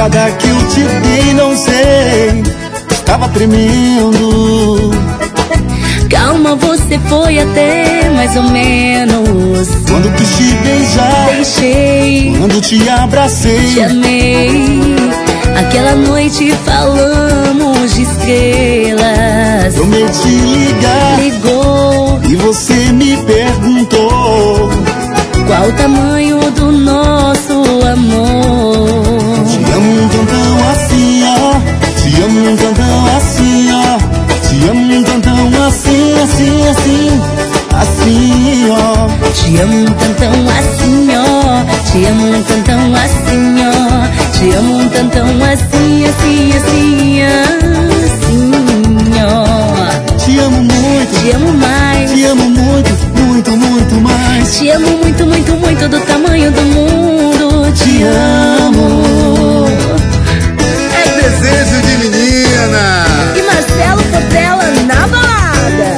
cantada que eu te dei, não sei, estava tremendo. Calma, você foi até mais ou menos. Quando quis te beijar, deixei. Quando te abracei, te amei. Aquela noite falamos de estrelas. prometi ligar, ligou. E você me perguntou qual o tamanho do nosso amor. Te amo um tantão assim, ó. Te amo um tantão assim, ó. Te amo um tantão assim, assim, assim. Assim, ó. Te amo um tantão assim, ó. Te amo um tantão assim, ó. Te amo um tantão assim, assim, assim, assim, ó. Te amo muito, te amo mais. Te amo muito, muito, muito mais. Te amo muito, muito, muito, do tamanho do mundo. Te amo. É desejo de menina. E Marcelo Cotela na balada.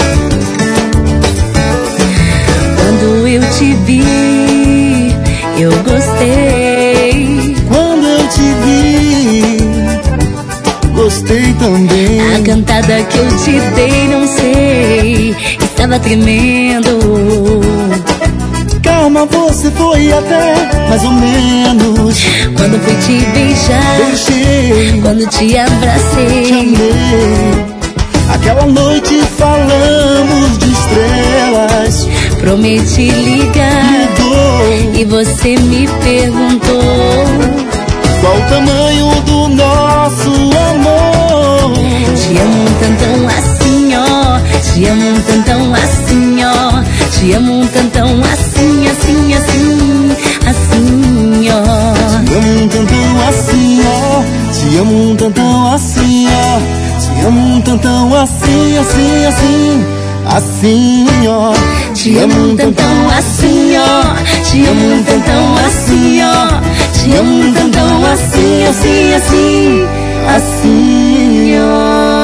Quando eu te vi, eu gostei. Quando eu te vi, gostei também. A cantada que eu te dei, não sei, estava tremendo. Calma, você foi até mais ou menos. Quando fui te beijar, deixei. Quando te abracei, te amei. Aquela noite falamos de estrelas. Prometi ligar, ligou. E você me perguntou qual o tamanho do nosso amor. Te amo um tantão assim, ó. Te amo um tantão assim, ó. Te amo um tantão assim, assim, assim, assim, ó. Te amo um tantão assim, ó. Te amo um tantão assim, ó. Te amo um tantão assim, assim, assim, assim, ó. Te amo um tantão assim, ó. Te amo um tantão assim, ó. Te amo um tantão assim, assim, assim, assim, ó.